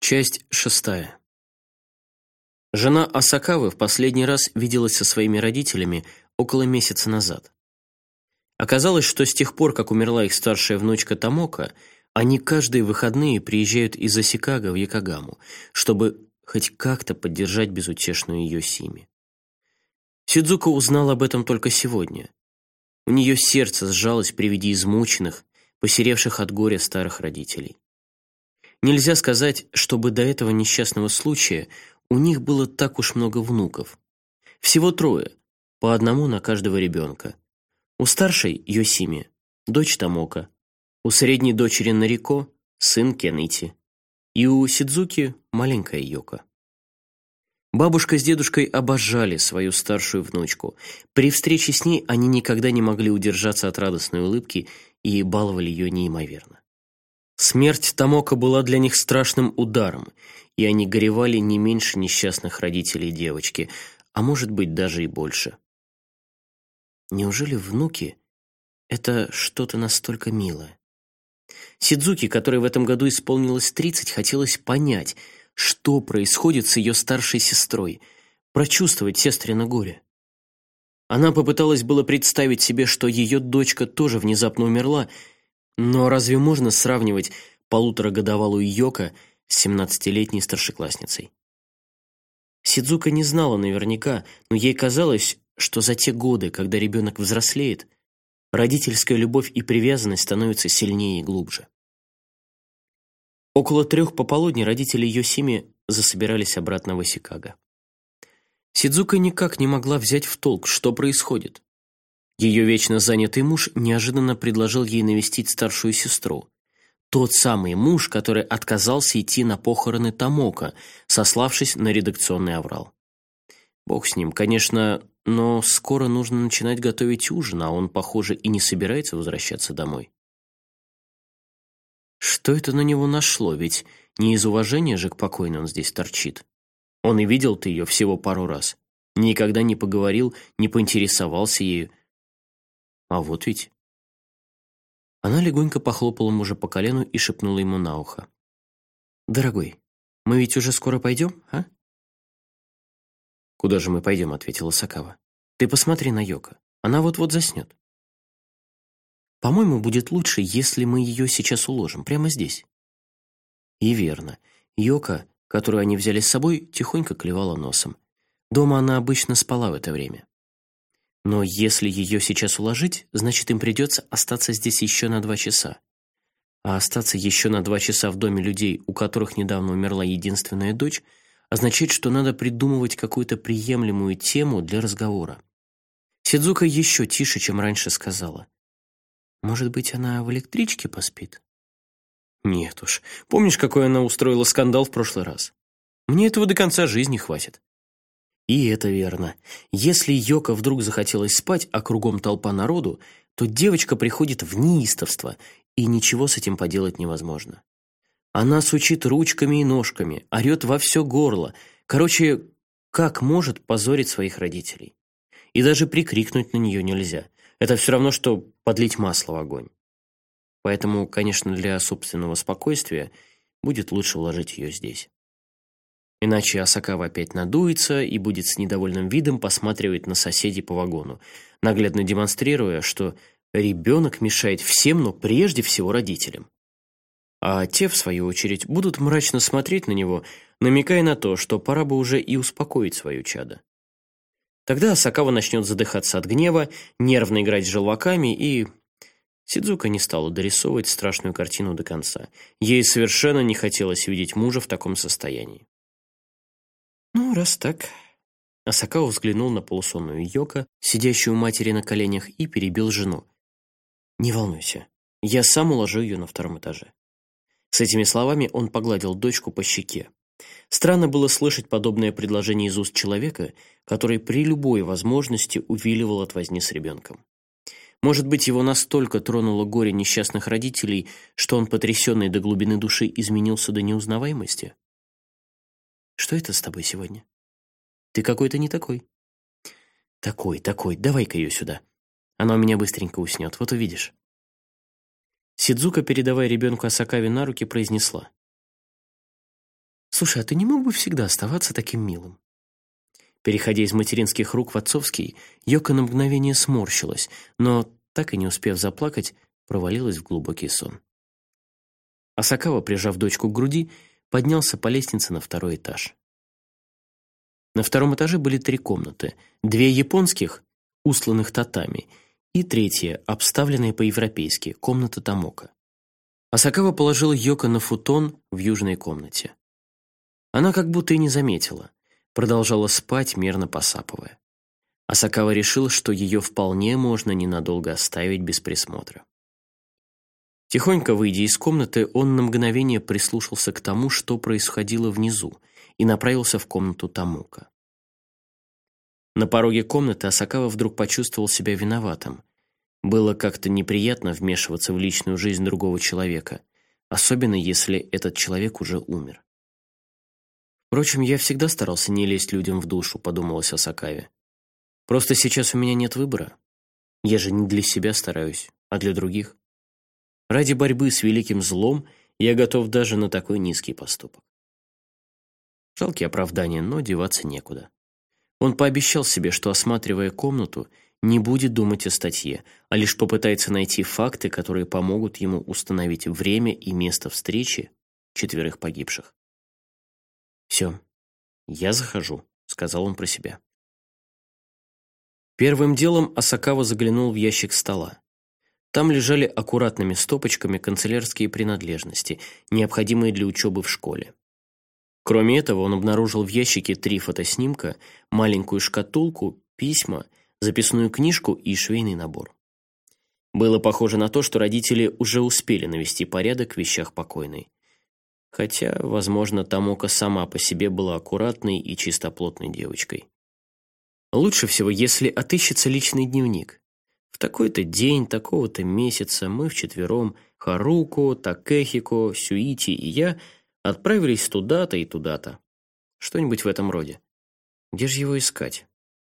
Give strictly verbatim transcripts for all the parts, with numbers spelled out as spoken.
Часть шестая. Жена Асакавы в последний раз виделась со своими родителями около месяца назад. Оказалось, что с тех пор, как умерла их старшая внучка Томоко, они каждые выходные приезжают из Асикага в Якогаму, чтобы хоть как-то поддержать безутешную Йосими. Сидзука узнала об этом только сегодня. У нее сердце сжалось при виде измученных, посеревших от горя старых родителей. Нельзя сказать, чтобы до этого несчастного случая у них было так уж много внуков. Всего трое, по одному на каждого ребенка. У старшей Йосими дочь Томоко, у средней дочери Нарико сын Кенити, и у Сидзуки маленькая Йоко. Бабушка с дедушкой обожали свою старшую внучку. При встрече с ней они никогда не могли удержаться от радостной улыбки и баловали ее неимоверно. Смерть Томоко была для них страшным ударом, и они горевали не меньше несчастных родителей девочки, а может быть даже и больше. Неужели внуки — это что-то настолько милое? Сидзуки, которой в этом году исполнилось тридцать, хотелось понять, что происходит с ее старшей сестрой, прочувствовать сестрино горе. Она попыталась было представить себе, что ее дочка тоже внезапно умерла, но разве можно сравнивать полуторагодовалую Йоко с семнадцатилетней старшеклассницей? Сидзука не знала наверняка, но ей казалось, что за те годы, когда ребенок взрослеет, родительская любовь и привязанность становятся сильнее и глубже. Около трех пополудни родители Йосими засобирались обратно в Асикага. Сидзука никак не могла взять в толк, что происходит. Ее вечно занятый муж неожиданно предложил ей навестить старшую сестру. Тот самый муж, который отказался идти на похороны Томоко, сославшись на редакционный аврал. Бог с ним, конечно, но скоро нужно начинать готовить ужин, а он, похоже, и не собирается возвращаться домой. Что это на него нашло? Ведь не из уважения же к покойной он здесь торчит. Он и видел-то ее всего пару раз. Никогда не поговорил, не поинтересовался ею. А вот ведь. Она легонько похлопала мужа по колену и шепнула ему на ухо: «Дорогой, мы ведь уже скоро пойдем, а?» «Куда же мы пойдем?» — ответила Сакава. «Ты посмотри на Йоко. Она вот-вот заснет. По-моему, будет лучше, если мы ее сейчас уложим, прямо здесь». И верно. Йоко, которую они взяли с собой, тихонько клевала носом. Дома она обычно спала в это время. Но если ее сейчас уложить, значит, им придется остаться здесь еще на два часа. А остаться еще на два часа в доме людей, у которых недавно умерла единственная дочь, означает, что надо придумывать какую-то приемлемую тему для разговора. Сидзука еще тише, чем раньше, сказала: «Может быть, она в электричке поспит?» «Нет уж. Помнишь, какой она устроила скандал в прошлый раз? Мне этого до конца жизни хватит». И это верно. Если Йоко вдруг захотелось спать, а кругом толпа народу, то девочка приходит в неистовство, и ничего с этим поделать невозможно. Она сучит ручками и ножками, орет во все горло. Короче, как может позорить своих родителей? И даже прикрикнуть на нее нельзя. Это все равно, что подлить масло в огонь. Поэтому, конечно, для собственного спокойствия будет лучше уложить ее здесь. Иначе Асакава опять надуется и будет с недовольным видом посматривать на соседей по вагону, наглядно демонстрируя, что ребенок мешает всем, но прежде всего родителям. А те, в свою очередь, будут мрачно смотреть на него, намекая на то, что пора бы уже и успокоить свое чадо. Тогда Асакава начнет задыхаться от гнева, нервно играть с желваками, и... Сидзука не стала дорисовывать страшную картину до конца. Ей совершенно не хотелось видеть мужа в таком состоянии. «Ну, раз так...» Асакава взглянул на полусонную Йоко, сидящую у матери на коленях, и перебил жену. «Не волнуйся, я сам уложу ее на втором этаже». С этими словами он погладил дочку по щеке. Странно было слышать подобное предложение из уст человека, который при любой возможности увиливал от возни с ребенком. Может быть, его настолько тронуло горе несчастных родителей, что он, потрясенный до глубины души, изменился до неузнаваемости? «Что это с тобой сегодня? Ты какой-то не такой». «Такой, такой, давай-ка ее сюда. Она у меня быстренько уснет, вот увидишь». Сидзука, передавая ребенку Асакаве на руки, произнесла: «Слушай, а ты не мог бы всегда оставаться таким милым?» Переходя из материнских рук в отцовский, Йока на мгновение сморщилась, но, так и не успев заплакать, провалилась в глубокий сон. Асакава, прижав дочку к груди, поднялся по лестнице на второй этаж. На втором этаже были три комнаты, две японских, устланных татами, и третья, обставленная по-европейски, комната Томоко. Асакава положила Йоко на футон в южной комнате. Она как будто и не заметила, продолжала спать, мерно посапывая. Асакава решила, что ее вполне можно ненадолго оставить без присмотра. Тихонько выйдя из комнаты, он на мгновение прислушался к тому, что происходило внизу, и направился в комнату Томоко. На пороге комнаты Асакава вдруг почувствовал себя виноватым. Было как-то неприятно вмешиваться в личную жизнь другого человека, особенно если этот человек уже умер. «Впрочем, я всегда старался не лезть людям в душу», — подумалось Асакаве. «Просто сейчас у меня нет выбора. Я же не для себя стараюсь, а для других. Ради борьбы с великим злом я готов даже на такой низкий поступок». Жалкие оправдания, но деваться некуда. Он пообещал себе, что, осматривая комнату, не будет думать о статье, а лишь попытается найти факты, которые помогут ему установить время и место встречи четверых погибших. «Все, я захожу», — сказал он про себя. Первым делом Асакава заглянул в ящик стола. Там лежали аккуратными стопочками канцелярские принадлежности, необходимые для учебы в школе. Кроме этого, он обнаружил в ящике три фотоснимка, маленькую шкатулку, письма, записную книжку и швейный набор. Было похоже на то, что родители уже успели навести порядок в вещах покойной. Хотя, возможно, Томоко сама по себе была аккуратной и чистоплотной девочкой. Лучше всего, если отыщется личный дневник. В такой-то день, такого-то месяца мы вчетвером, Харуко, Такэхико, Сюити и я, отправились туда-то и туда-то. Что-нибудь в этом роде. Где же его искать?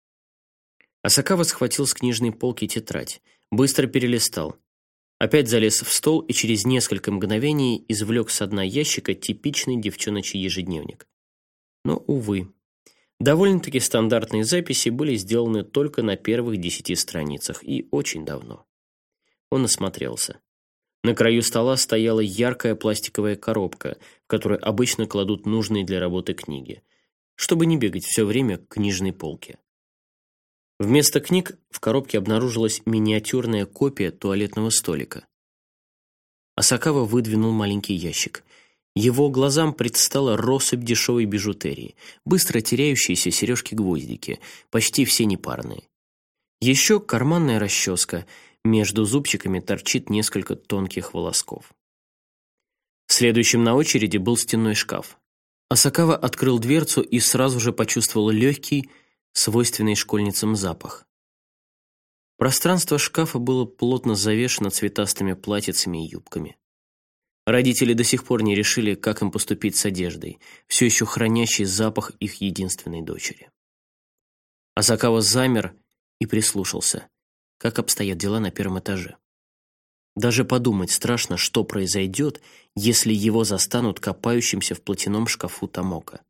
Асакава схватил с книжной полки тетрадь, быстро перелистал. Опять залез в стол и через несколько мгновений извлек с дна ящика типичный девчоночий ежедневник. Но, увы, довольно-таки стандартные записи были сделаны только на первых десяти страницах и очень давно. Он осмотрелся. На краю стола стояла яркая пластиковая коробка, в которую обычно кладут нужные для работы книги, чтобы не бегать все время к книжной полке. Вместо книг в коробке обнаружилась миниатюрная копия туалетного столика. Асакава выдвинул маленький ящик. Его глазам предстала россыпь дешевой бижутерии, быстро теряющиеся сережки-гвоздики, почти все непарные. Еще карманная расческа, между зубчиками торчит несколько тонких волосков. Следующим на очереди был стенной шкаф. Асакава открыл дверцу и сразу же почувствовал легкий, свойственный школьницам запах. Пространство шкафа было плотно завешено цветастыми платьицами и юбками. Родители до сих пор не решили, как им поступить с одеждой, все еще хранящей запах их единственной дочери. Асакава замер и прислушался, как обстоят дела на первом этаже. Даже подумать страшно, что произойдет, если его застанут копающимся в платяном шкафу Томоко.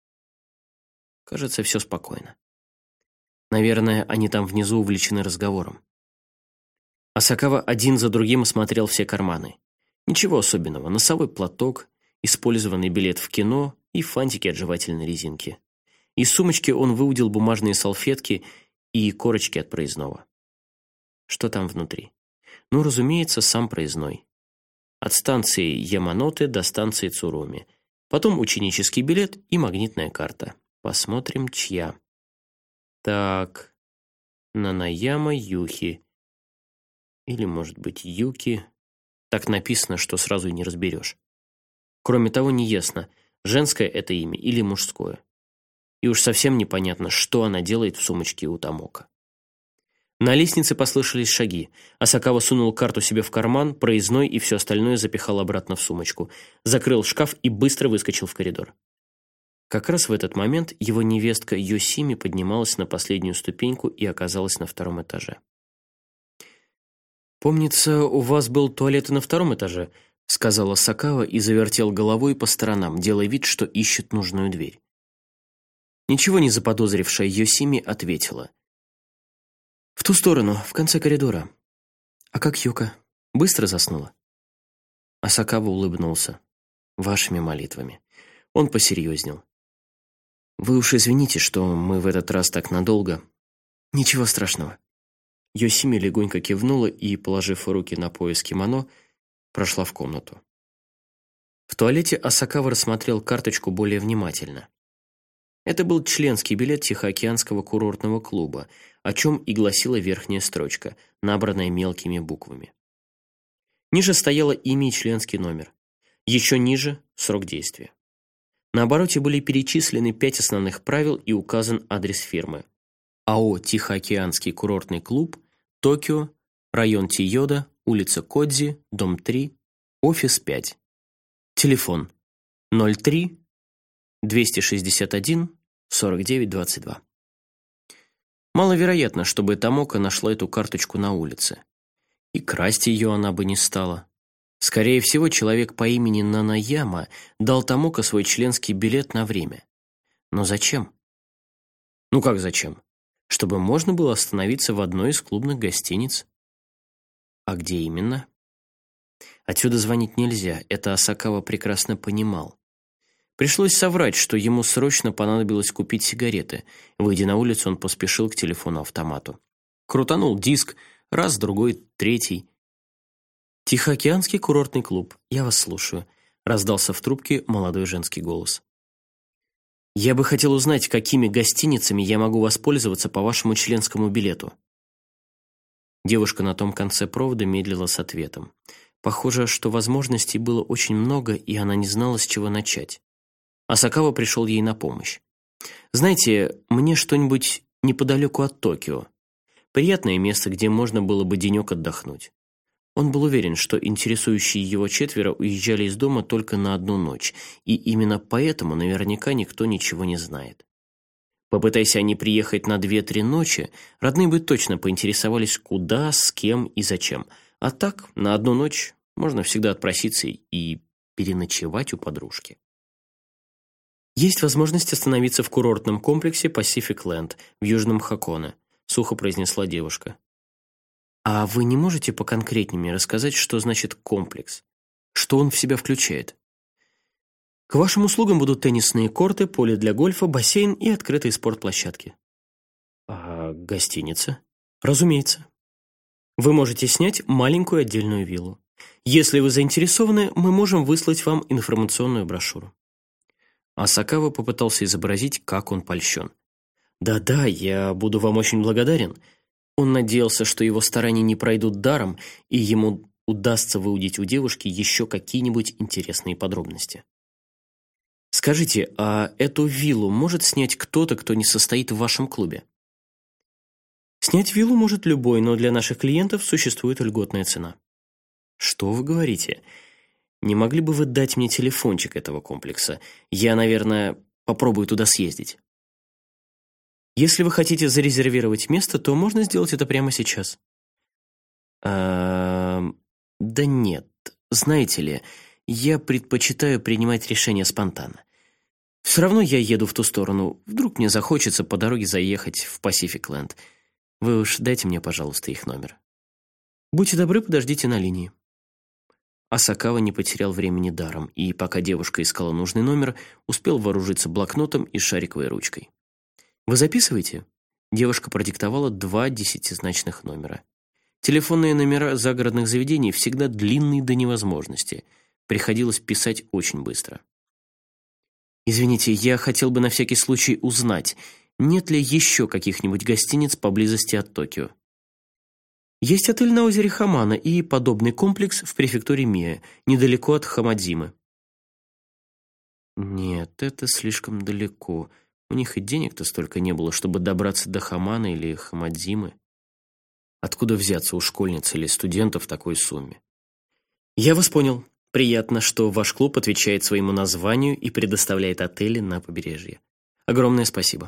Кажется, все спокойно. Наверное, они там внизу увлечены разговором. Асакава один за другим осмотрел все карманы. Ничего особенного. Носовой платок, использованный билет в кино и фантики от жевательной резинки. Из сумочки он выудил бумажные салфетки и корочки от проездного. Что там внутри? Ну, разумеется, сам проездной. От станции Яманоте до станции Цуруми. Потом ученический билет и магнитная карта. Посмотрим, чья. Так, Нанаяма Юхи. Или, может быть, Юки. Так написано, что сразу и не разберешь. Кроме того, неясно, женское это имя или мужское. И уж совсем непонятно, что она делает в сумочке у Томоко. На лестнице послышались шаги. Асакава сунул карту себе в карман, проездной и все остальное запихал обратно в сумочку. Закрыл шкаф и быстро выскочил в коридор. Как раз в этот момент его невестка Йосими поднималась на последнюю ступеньку и оказалась на втором этаже. «Помнится, у вас был туалет и на втором этаже?» — сказала Сакава и завертел головой по сторонам, делая вид, что ищет нужную дверь. Ничего не заподозрившая Йосими ответила: «В ту сторону, в конце коридора. А как Юка? Быстро заснула?» Асакава улыбнулся. «Вашими молитвами». Он посерьезнел. «Вы уж извините, что мы в этот раз так надолго». «Ничего страшного». Йосими легонько кивнула и, положив руки на пояс кимоно, прошла в комнату. В туалете Асакава рассмотрел карточку более внимательно. Это был членский билет Тихоокеанского курортного клуба, о чем и гласила верхняя строчка, набранная мелкими буквами. Ниже стояло имя и членский номер. Еще ниже – срок действия. На обороте были перечислены пять основных правил и указан адрес фирмы. АО «Тихоокеанский курортный клуб», Токио, район Тиёда, улица Кодзи, дом три, офис пять. Телефон ноль три двести шестьдесят один сорок девять двадцать два. Маловероятно, чтобы Томоко нашла эту карточку на улице. И красть ее она бы не стала. Скорее всего, человек по имени Нанаяма дал Томоко свой членский билет на время. Но зачем? Ну как зачем? Чтобы можно было остановиться в одной из клубных гостиниц. А где именно? Отсюда звонить нельзя, это Асакава прекрасно понимал. Пришлось соврать, что ему срочно понадобилось купить сигареты. Выйдя на улицу, он поспешил к телефону-автомату. Крутанул диск, раз, другой, третий. «Тихоокеанский курортный клуб, я вас слушаю», — раздался в трубке молодой женский голос. «Я бы хотел узнать, какими гостиницами я могу воспользоваться по вашему членскому билету». Девушка на том конце провода медлила с ответом. Похоже, что возможностей было очень много, и она не знала, с чего начать. Асакава пришел ей на помощь. «Знаете, мне что-нибудь неподалеку от Токио. Приятное место, где можно было бы денек отдохнуть». Он был уверен, что интересующие его четверо уезжали из дома только на одну ночь, и именно поэтому наверняка никто ничего не знает. Попытайся они приехать на две-три ночи, родные бы точно поинтересовались, куда, с кем и зачем. А так, на одну ночь можно всегда отпроситься и переночевать у подружки. «Есть возможность остановиться в курортном комплексе Pacific Land в Южном Хоконе», — сухо произнесла девушка. «А вы не можете поконкретнее рассказать, что значит комплекс? Что он в себя включает?» «К вашим услугам будут теннисные корты, поле для гольфа, бассейн и открытые спортплощадки». «А гостиница?» «Разумеется. Вы можете снять маленькую отдельную виллу. Если вы заинтересованы, мы можем выслать вам информационную брошюру». Асакава попытался изобразить, как он польщен. «Да-да, я буду вам очень благодарен». Он надеялся, что его старания не пройдут даром, и ему удастся выудить у девушки еще какие-нибудь интересные подробности. «Скажите, а эту виллу может снять кто-то, кто не состоит в вашем клубе?» «Снять виллу может любой, но для наших клиентов существует льготная цена». «Что вы говорите? Не могли бы вы дать мне телефончик этого комплекса? Я, наверное, попробую туда съездить». «Если вы хотите зарезервировать место, то можно сделать это прямо сейчас». А, да нет, знаете ли, я предпочитаю принимать решения спонтанно. Все равно я еду в ту сторону. Вдруг мне захочется по дороге заехать в Pacific Land. Вы уж дайте мне, пожалуйста, их номер. Будьте добры, подождите на линии». Асакава не потерял времени даром, и пока девушка искала нужный номер, успел вооружиться блокнотом и шариковой ручкой. «Вы записываете?» Девушка продиктовала два десятизначных номера. Телефонные номера загородных заведений всегда длинные до невозможности. Приходилось писать очень быстро. «Извините, я хотел бы на всякий случай узнать, нет ли еще каких-нибудь гостиниц поблизости от Токио?» «Есть отель на озере Хамана и подобный комплекс в префектуре Миэ, недалеко от Хамадзимы». «Нет, это слишком далеко. У них и денег-то столько не было, чтобы добраться до Хамана или Хамадзимы. Откуда взяться у школьниц или студентов в такой сумме?» «Я вас понял. Приятно, что ваш клуб отвечает своему названию и предоставляет отели на побережье. Огромное спасибо».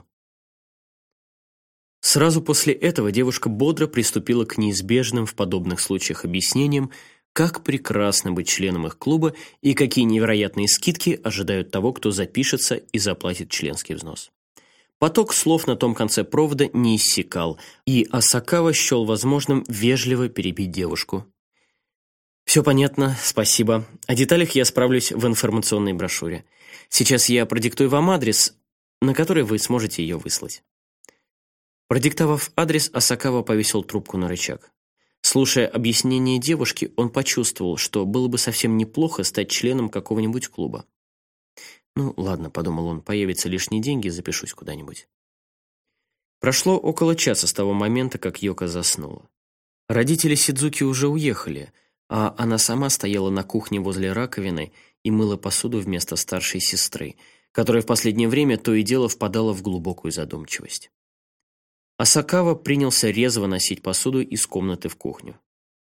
Сразу после этого девушка бодро приступила к неизбежным в подобных случаях объяснениям, как прекрасно быть членом их клуба и какие невероятные скидки ожидают того, кто запишется и заплатит членский взнос. Поток слов на том конце провода не иссякал, и Асакава счел возможным вежливо перебить девушку. «Все понятно, спасибо. О деталях я справлюсь в информационной брошюре. Сейчас я продиктую вам адрес, на который вы сможете ее выслать». Продиктовав адрес, Асакава повесил трубку на рычаг. Слушая объяснение девушки, он почувствовал, что было бы совсем неплохо стать членом какого-нибудь клуба. «Ну, ладно», — подумал он, — «появятся лишние деньги, запишусь куда-нибудь». Прошло около часа с того момента, как Йока заснула. Родители Сидзуки уже уехали, а она сама стояла на кухне возле раковины и мыла посуду вместо старшей сестры, которая в последнее время то и дело впадала в глубокую задумчивость. Асакава принялся резво носить посуду из комнаты в кухню.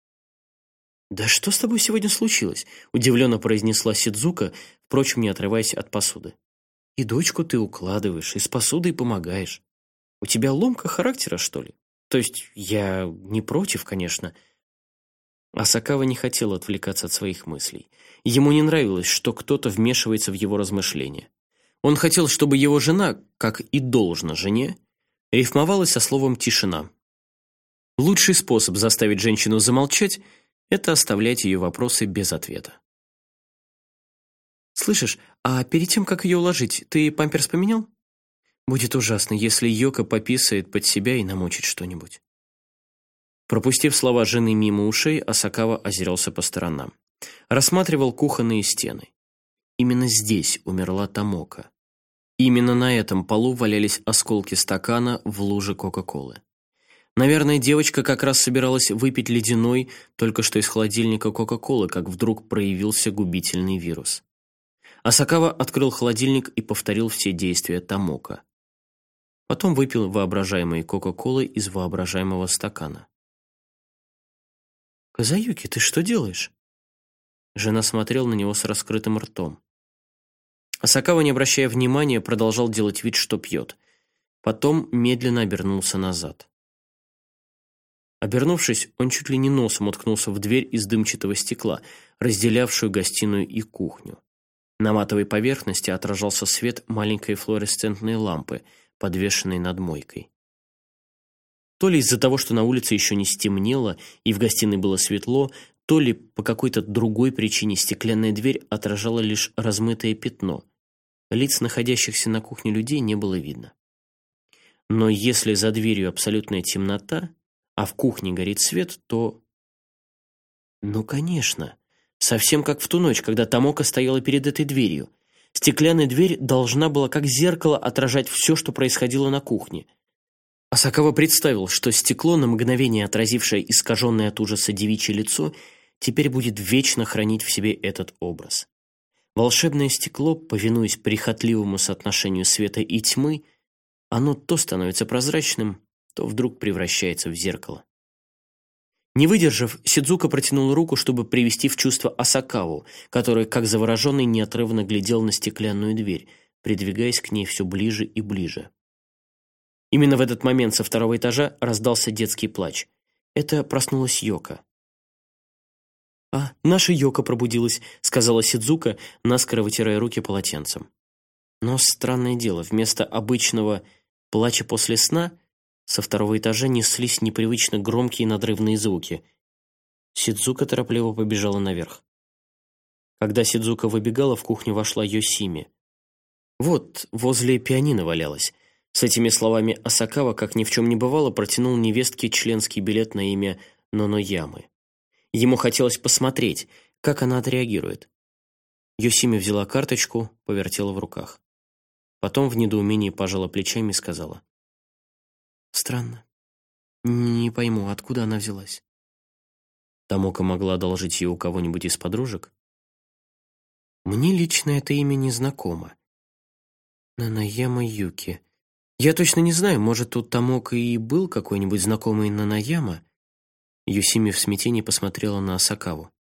«Да что с тобой сегодня случилось?» – удивленно произнесла Сидзука, впрочем, не отрываясь от посуды. «И дочку ты укладываешь, и с посудой помогаешь. У тебя ломка характера, что ли? То есть я не против, конечно». Асакава не хотел отвлекаться от своих мыслей. Ему не нравилось, что кто-то вмешивается в его размышления. Он хотел, чтобы его жена, как и должно жене, рифмовалась со словом «тишина». Лучший способ заставить женщину замолчать – это оставлять ее вопросы без ответа. «Слышишь, а перед тем, как ее уложить, ты памперс поменял? Будет ужасно, если Йока пописает под себя и намочит что-нибудь». Пропустив слова жены мимо ушей, Асакава озирался по сторонам. Рассматривал кухонные стены. Именно здесь умерла Томока. Именно на этом полу валялись осколки стакана в луже Кока-Колы. Наверное, девочка как раз собиралась выпить ледяной, только что из холодильника Кока-Колы, как вдруг проявился губительный вирус. Асакава открыл холодильник и повторил все действия Томока. Потом выпил воображаемые Кока-Колы из воображаемого стакана. «Казаюки, ты что делаешь?» Жена смотрела на него с раскрытым ртом. Асакава, не обращая внимания, продолжал делать вид, что пьет. Потом медленно обернулся назад. Обернувшись, он чуть ли не носом уткнулся в дверь из дымчатого стекла, разделявшую гостиную и кухню. На матовой поверхности отражался свет маленькой флуоресцентной лампы, подвешенной над мойкой. То ли из-за того, что на улице еще не стемнело и в гостиной было светло, то ли по какой-то другой причине стеклянная дверь отражала лишь размытое пятно. Лиц находящихся на кухне людей не было видно. Но если за дверью абсолютная темнота, а в кухне горит свет, то... Ну, конечно, совсем как в ту ночь, когда Томока стояла перед этой дверью. Стеклянная дверь должна была как зеркало отражать все, что происходило на кухне. Асакава представил, что стекло, на мгновение отразившее искаженное от ужаса девичье лицо, теперь будет вечно хранить в себе этот образ. Волшебное стекло, повинуясь прихотливому соотношению света и тьмы, оно то становится прозрачным, то вдруг превращается в зеркало. Не выдержав, Сидзука протянул руку, чтобы привести в чувство Асакаву, который, как завороженный, неотрывно глядел на стеклянную дверь, придвигаясь к ней все ближе и ближе. Именно в этот момент со второго этажа раздался детский плач. Это проснулась Йока. «А, наша Йока пробудилась», — сказала Сидзука, наскоро вытирая руки полотенцем. Но странное дело, вместо обычного плача после сна со второго этажа неслись непривычно громкие надрывные звуки. Сидзука торопливо побежала наверх. Когда Сидзука выбегала, в кухню вошла Йосими. Вот, возле пианино валялась. С этими словами Асакава, как ни в чем не бывало, протянул невестке членский билет на имя Ноноямы. Ему хотелось посмотреть, как она отреагирует. Йосими взяла карточку, повертела в руках. Потом в недоумении пожала плечами и сказала: «Странно. Не пойму, откуда она взялась». Томока могла одолжить ее у кого-нибудь из подружек? Мне лично это имя не знакомо. Нанаяма Юки. Я точно не знаю, может, тут Томока и был какой-нибудь знакомый Нанаяма? Йосими в смятении посмотрела на Асакаву.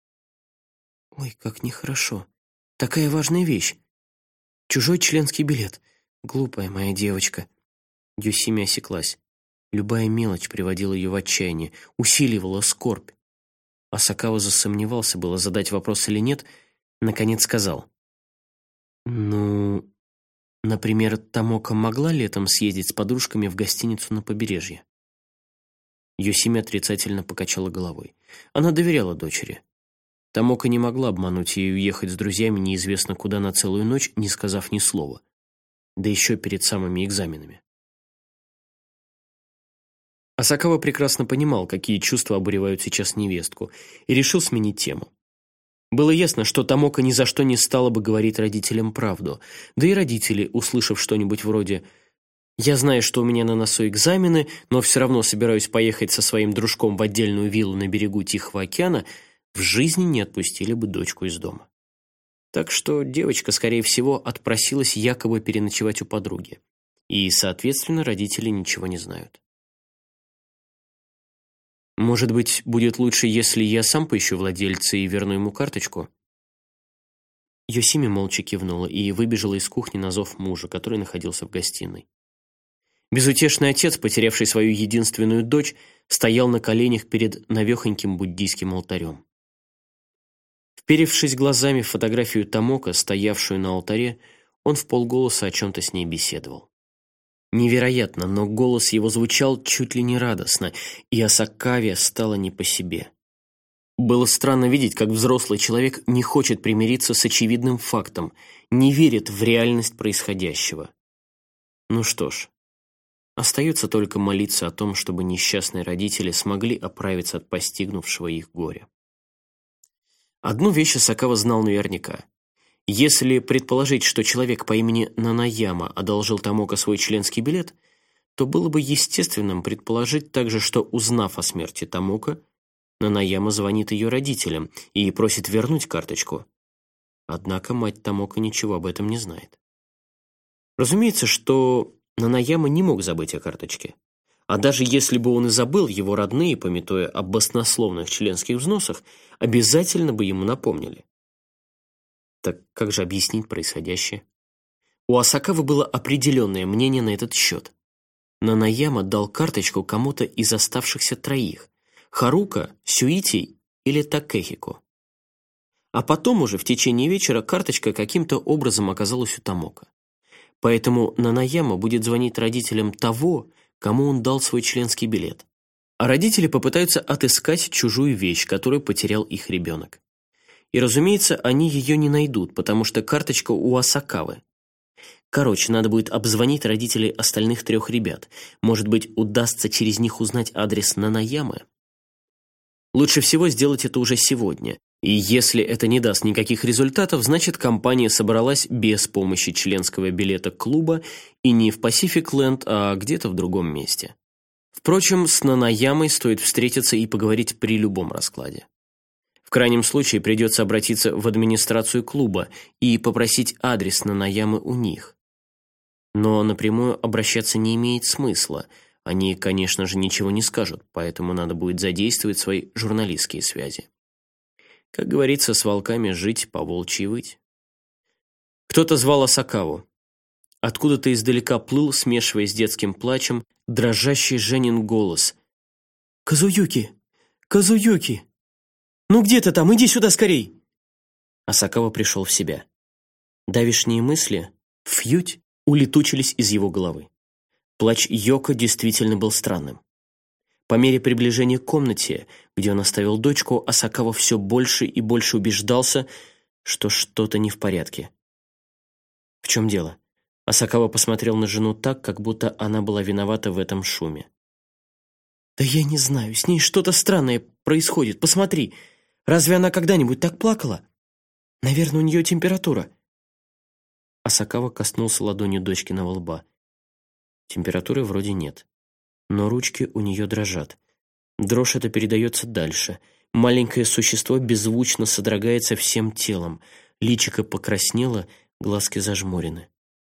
«Ой, как нехорошо. Такая важная вещь. Чужой членский билет. Глупая моя девочка». Йосими осеклась. Любая мелочь приводила ее в отчаяние, усиливала скорбь. Асакава засомневался, было задать вопрос или нет, наконец сказал: «Ну, например, Томоко могла летом съездить с подружками в гостиницу на побережье?» Йосими отрицательно покачала головой. Она доверяла дочери. Томоко не могла обмануть ее и уехать с друзьями неизвестно куда на целую ночь, не сказав ни слова. Да еще перед самыми экзаменами. Асакава прекрасно понимал, какие чувства обуревают сейчас невестку, и решил сменить тему. Было ясно, что Томоко ни за что не стала бы говорить родителям правду, да и родители, услышав что-нибудь вроде «Я знаю, что у меня на носу экзамены, но все равно собираюсь поехать со своим дружком в отдельную виллу на берегу Тихого океана», в жизни не отпустили бы дочку из дома. Так что девочка, скорее всего, отпросилась якобы переночевать у подруги. И, соответственно, родители ничего не знают. «Может быть, будет лучше, если я сам поищу владельца и верну ему карточку?» Йосими молча кивнула и выбежала из кухни на зов мужа, который находился в гостиной. Безутешный отец, потерявший свою единственную дочь, стоял на коленях перед навехоньким буддийским алтарем. Вперевшись глазами в фотографию Томоко, стоявшую на алтаре, он вполголоса о чем-то с ней беседовал. Невероятно, но голос его звучал чуть ли не радостно, и Асакаве стало не по себе. Было странно видеть, как взрослый человек не хочет примириться с очевидным фактом, не верит в реальность происходящего. Ну что ж, остается только молиться о том, чтобы несчастные родители смогли оправиться от постигнувшего их горя. Одну вещь Асакава знал наверняка. Если предположить, что человек по имени Нанаяма одолжил Томоко свой членский билет, то было бы естественным предположить также, что, узнав о смерти Томоко, Нанаяма звонит ее родителям и просит вернуть карточку. Однако мать Томоко ничего об этом не знает. Разумеется, что Нанаяма не мог забыть о карточке. А даже если бы он и забыл, его родные, памятуя об баснословных членских взносах, обязательно бы ему напомнили. Так как же объяснить происходящее? У Асакавы было определенное мнение на этот счет. Нанаяма дал карточку кому-то из оставшихся троих – Харука, Сюити или Такэхико. А потом уже в течение вечера карточка каким-то образом оказалась у Томоко. Поэтому Нанаяма будет звонить родителям того, кому он дал свой членский билет. А родители попытаются отыскать чужую вещь, которую потерял их ребенок. И, разумеется, они ее не найдут, потому что карточка у Асакавы. Короче, надо будет обзвонить родителей остальных трех ребят. Может быть, удастся через них узнать адрес Нанаямы? Лучше всего сделать это уже сегодня. И если это не даст никаких результатов, значит, компания собралась без помощи членского билета клуба и не в Pacific Land, а где-то в другом месте. Впрочем, с Нанаямой стоит встретиться и поговорить при любом раскладе. В крайнем случае придется обратиться в администрацию клуба и попросить адрес Нанаямы у них. Но напрямую обращаться не имеет смысла. Они, конечно же, ничего не скажут, поэтому надо будет задействовать свои журналистские связи. Как говорится, с волками жить, по волчьи выть. Кто-то звал Асакаву. Откуда-то издалека плыл, смешиваясь с детским плачем, дрожащий Женин голос. «Казуюки! Казуюки! Ну где ты там? Иди сюда скорей!» Асакава пришел в себя. Давишние мысли, фьють, улетучились из его головы. Плач Йоко действительно был странным. По мере приближения к комнате, где он оставил дочку, Асакава все больше и больше убеждался, что что-то не в порядке. В чем дело? Асакава посмотрел на жену так, как будто она была виновата в этом шуме. «Да я не знаю, с ней что-то странное происходит. Посмотри, разве она когда-нибудь так плакала? Наверное, у нее температура». Асакава коснулся ладонью дочкиного лба. Температуры вроде нет, но ручки у нее дрожат. Дрожь эта передается дальше. Маленькое существо беззвучно содрогается всем телом. Личико покраснело, глазки зажмурены.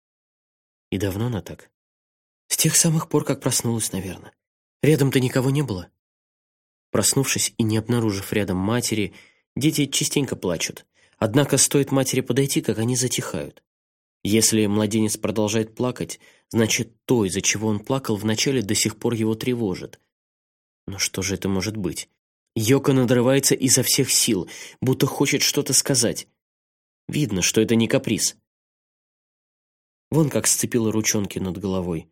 И давно она так? С тех самых пор, как проснулась, наверное. Рядом-то никого не было. Проснувшись и не обнаружив рядом матери, дети частенько плачут. Однако стоит матери подойти, как они затихают. Если младенец продолжает плакать, значит, то, из-за чего он плакал вначале, до сих пор его тревожит. Но что же это может быть? Йока надрывается изо всех сил, будто хочет что-то сказать. Видно, что это не каприз. Вон как сцепила ручонки над головой.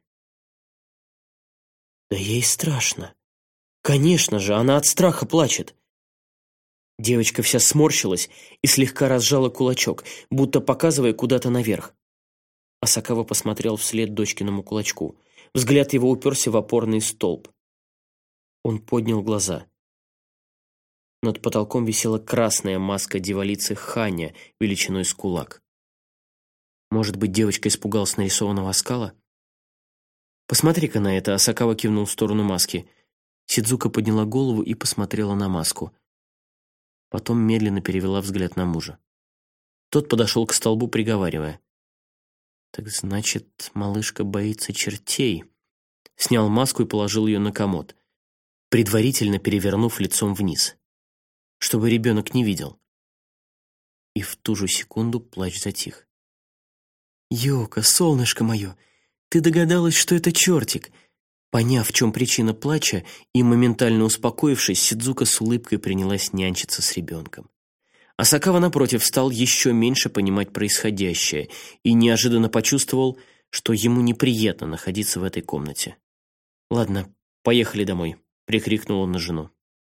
Да ей страшно. Конечно же, она от страха плачет. Девочка вся сморщилась и слегка разжала кулачок, будто показывая куда-то наверх. Асакава посмотрел вслед дочкиному кулачку. Взгляд его уперся в опорный столб. Он поднял глаза. Над потолком висела красная маска дьяволицы Ханя величиной с кулак. Может быть, девочка испугалась нарисованного оскала? «Посмотри-ка на это», — Асакава кивнул в сторону маски. Сидзука подняла голову и посмотрела на маску. Потом медленно перевела взгляд на мужа. Тот подошел к столбу, приговаривая. «Так значит, малышка боится чертей». Снял маску и положил ее на комод, предварительно перевернув лицом вниз, чтобы ребенок не видел. И в ту же секунду плач затих. «Йока, солнышко мое, ты догадалась, что это чертик?» Поняв, в чем причина плача, и моментально успокоившись, Сидзука с улыбкой принялась нянчиться с ребенком. Асакава, напротив, стал еще меньше понимать происходящее и неожиданно почувствовал, что ему неприятно находиться в этой комнате. «Ладно, поехали домой», — прикрикнул он на жену.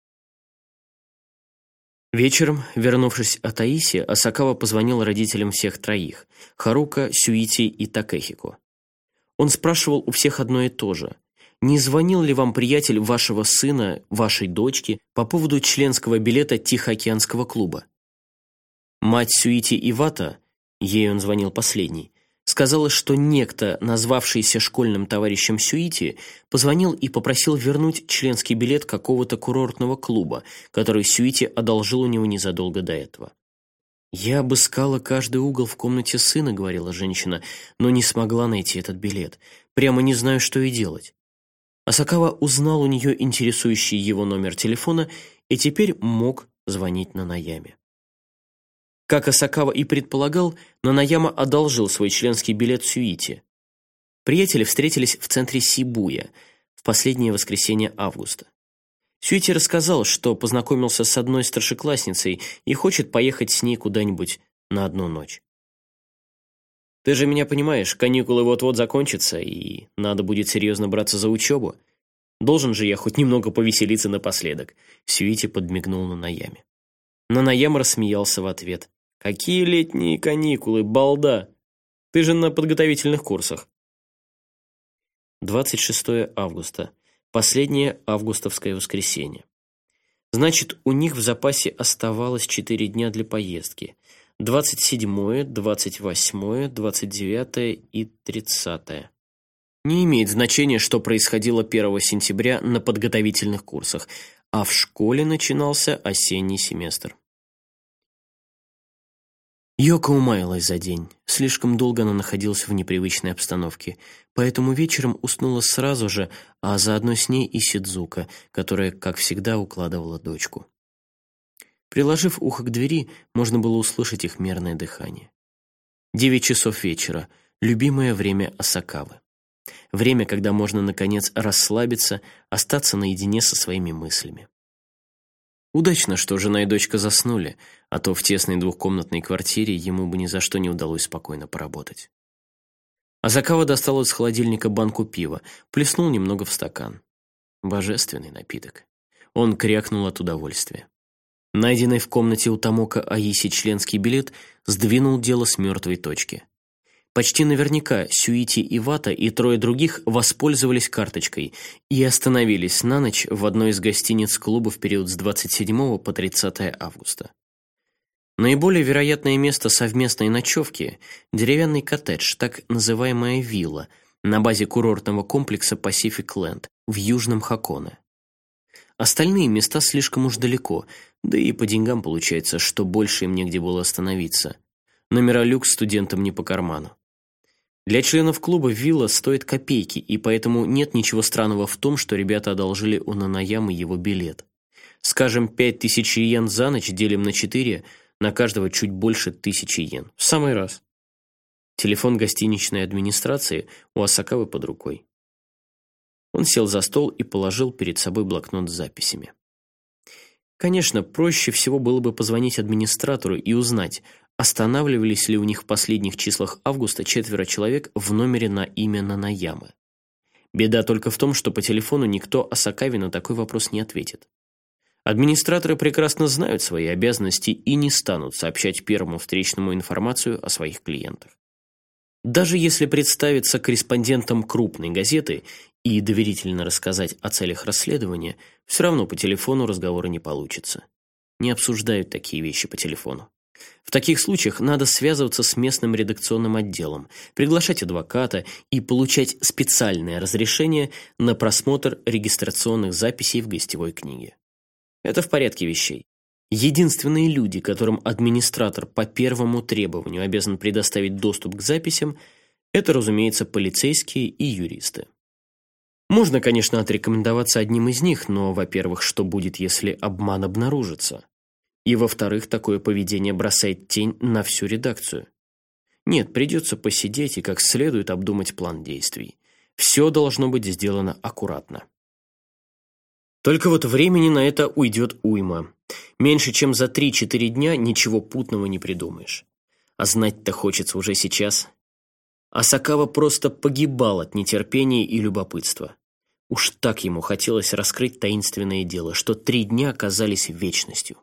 Вечером, вернувшись от Аиси, Асакава позвонил родителям всех троих — Харука, Сюити и Такэхико. Он спрашивал у всех одно и то же. Не звонил ли вам приятель вашего сына, вашей дочки, по поводу членского билета Тихоокеанского клуба? Мать Сюити Ивата, ей он звонил последний, сказала, что некто, назвавшийся школьным товарищем Сюити, позвонил и попросил вернуть членский билет какого-то курортного клуба, который Сюити одолжил у него незадолго до этого. «Я обыскала каждый угол в комнате сына», — говорила женщина, «но не смогла найти этот билет. Прямо не знаю, что и делать». Асакава узнал у нее интересующий его номер телефона и теперь мог звонить Нанаяме. Как Асакава и предполагал, Нанаяма одолжил свой членский билет Сюити. Приятели встретились в центре Сибуя в последнее воскресенье августа. Сюити рассказал, что познакомился с одной старшеклассницей и хочет поехать с ней куда-нибудь на одну ночь. «Ты же меня понимаешь, каникулы вот-вот закончатся, и надо будет серьезно браться за учебу. Должен же я хоть немного повеселиться напоследок», — Сюити подмигнул Нанаяме. Нанаяма рассмеялся в ответ. «Какие летние каникулы, балда! Ты же на подготовительных курсах». двадцать шестое августа. Последнее августовское воскресенье. Значит, у них в запасе оставалось четыре дня для поездки. двадцать седьмое, двадцать восьмое, двадцать девятое и тридцатое. Не имеет значения, что происходило первого сентября на подготовительных курсах, а в школе начинался осенний семестр. Йока умаялась за день. Слишком долго она находилась в непривычной обстановке, поэтому вечером уснула сразу же, а заодно с ней и Сидзука, которая, как всегда, укладывала дочку. Приложив ухо к двери, можно было услышать их мерное дыхание. Девять часов вечера — любимое время Асакавы. Время, когда можно, наконец, расслабиться, остаться наедине со своими мыслями. Удачно, что жена и дочка заснули, а то в тесной двухкомнатной квартире ему бы ни за что не удалось спокойно поработать. Асакава достал из холодильника банку пива, плеснул немного в стакан. Божественный напиток. Он крякнул от удовольствия. Найденный в комнате у Томока Аиси членский билет сдвинул дело с мертвой точки. Почти наверняка Сюити Ивата и трое других воспользовались карточкой и остановились на ночь в одной из гостиниц клуба в период с двадцать седьмого по тридцатое августа. Наиболее вероятное место совместной ночевки – деревянный коттедж, так называемая вилла, на базе курортного комплекса Pacific Land в Южном Хоконе. Остальные места слишком уж далеко, да и по деньгам получается, что больше им негде было остановиться. Номера люкс студентам не по карману. Для членов клуба вилла стоит копейки, и поэтому нет ничего странного в том, что ребята одолжили у Нанаямы его билет. Скажем, пять тысяч йен за ночь делим на четыре, на каждого чуть больше тысячи йен. В самый раз. Телефон гостиничной администрации у Асакавы под рукой. Он сел за стол и положил перед собой блокнот с записями. Конечно, проще всего было бы позвонить администратору и узнать, останавливались ли у них в последних числах августа четверо человек в номере на имя Нанаямы. Беда только в том, что по телефону никто Асакаве на такой вопрос не ответит. Администраторы прекрасно знают свои обязанности и не станут сообщать первому встречному информацию о своих клиентах. Даже если представиться корреспондентом крупной газеты и доверительно рассказать о целях расследования, все равно по телефону разговора не получится. Не обсуждают такие вещи по телефону. В таких случаях надо связываться с местным редакционным отделом, приглашать адвоката и получать специальное разрешение на просмотр регистрационных записей в гостевой книге. Это в порядке вещей. Единственные люди, которым администратор по первому требованию обязан предоставить доступ к записям, это, разумеется, полицейские и юристы. Можно, конечно, отрекомендоваться одним из них, но, во-первых, что будет, если обман обнаружится? И, во-вторых, такое поведение бросает тень на всю редакцию. Нет, придется посидеть и как следует обдумать план действий. Все должно быть сделано аккуратно. Только вот времени на это уйдет уйма. Меньше чем за три-четыре дня ничего путного не придумаешь. А знать-то хочется уже сейчас. Асакава просто погибал от нетерпения и любопытства. Уж так ему хотелось раскрыть таинственное дело, что три дня оказались вечностью.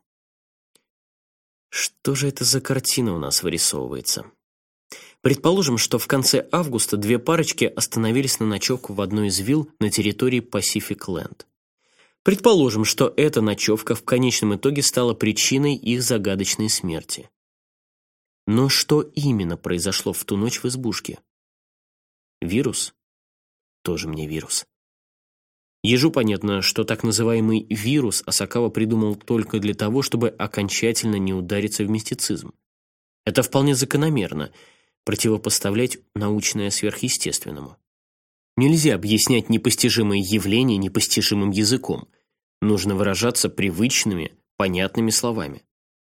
Что же это за картина у нас вырисовывается? Предположим, что в конце августа две парочки остановились на ночевку в одной из вилл на территории Pacific Land. Предположим, что эта ночевка в конечном итоге стала причиной их загадочной смерти. Но что именно произошло в ту ночь в избушке? Вирус? Тоже мне вирус. Ежу понятно, что так называемый вирус Асакава придумал только для того, чтобы окончательно не удариться в мистицизм. Это вполне закономерно – противопоставлять научное сверхъестественному. Нельзя объяснять непостижимые явления непостижимым языком. Нужно выражаться привычными, понятными словами.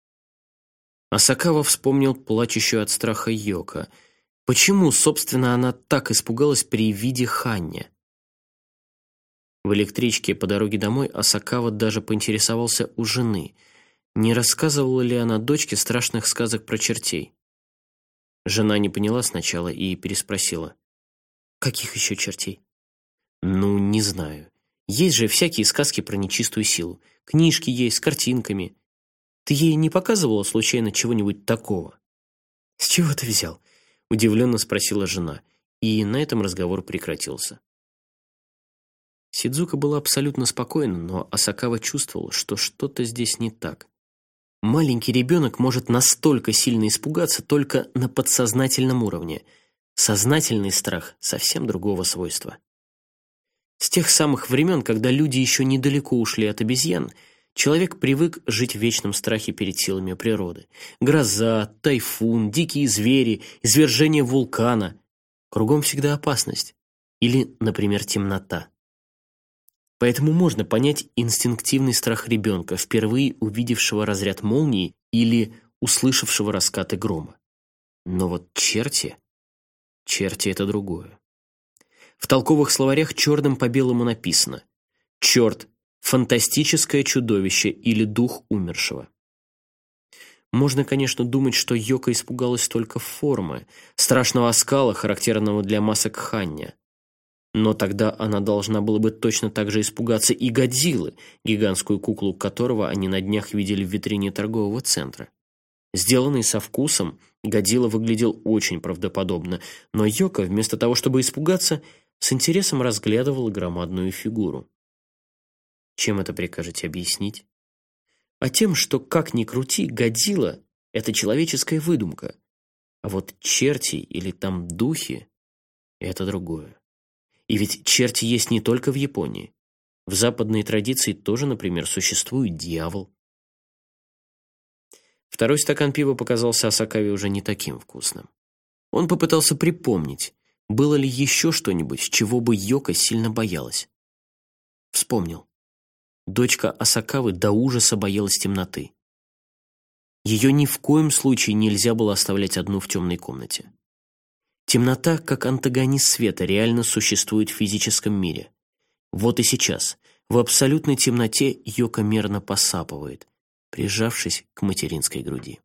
Асакава вспомнил плачущую от страха Йоко. Почему, собственно, она так испугалась при виде Ханни? В электричке по дороге домой Асакава даже поинтересовался у жены, не рассказывала ли она дочке страшных сказок про чертей. Жена не поняла сначала и переспросила. «Каких еще чертей?» «Ну, не знаю. Есть же всякие сказки про нечистую силу. Книжки есть с картинками. Ты ей не показывала случайно чего-нибудь такого?» «С чего ты взял?» – удивленно спросила жена, и на этом разговор прекратился. Сидзука была абсолютно спокойна, но Асакава чувствовал, что что-то здесь не так. Маленький ребенок может настолько сильно испугаться только на подсознательном уровне. Сознательный страх совсем другого свойства. С тех самых времен, когда люди еще недалеко ушли от обезьян, человек привык жить в вечном страхе перед силами природы. Гроза, тайфун, дикие звери, извержение вулкана. Кругом всегда опасность. Или, например, темнота. Поэтому можно понять инстинктивный страх ребенка, впервые увидевшего разряд молнии или услышавшего раскаты грома. Но вот черти... Черти — это другое. В толковых словарях черным по белому написано: «Черт — фантастическое чудовище или дух умершего». Можно, конечно, думать, что Йоко испугалась только формы, страшного оскала, характерного для масок Ханни. Но тогда она должна была бы точно так же испугаться и Годзиллы, гигантскую куклу которого они на днях видели в витрине торгового центра. Сделанный со вкусом, Годзилла выглядел очень правдоподобно, но Йоко, вместо того, чтобы испугаться, с интересом разглядывала громадную фигуру. Чем это прикажете объяснить? А тем, что, как ни крути, Годзилла — это человеческая выдумка, а вот черти или там духи — это другое. И ведь черти есть не только в Японии. В западной традиции тоже, например, существует дьявол. Второй стакан пива показался Асакаве уже не таким вкусным. Он попытался припомнить, было ли еще что-нибудь, чего бы Йоко сильно боялась. Вспомнил. Дочка Асакавы до ужаса боялась темноты. Ее ни в коем случае нельзя было оставлять одну в темной комнате. Темнота, как антагонист света, реально существует в физическом мире. Вот и сейчас, В абсолютной темноте Йока мерно посапывает, прижавшись к материнской груди.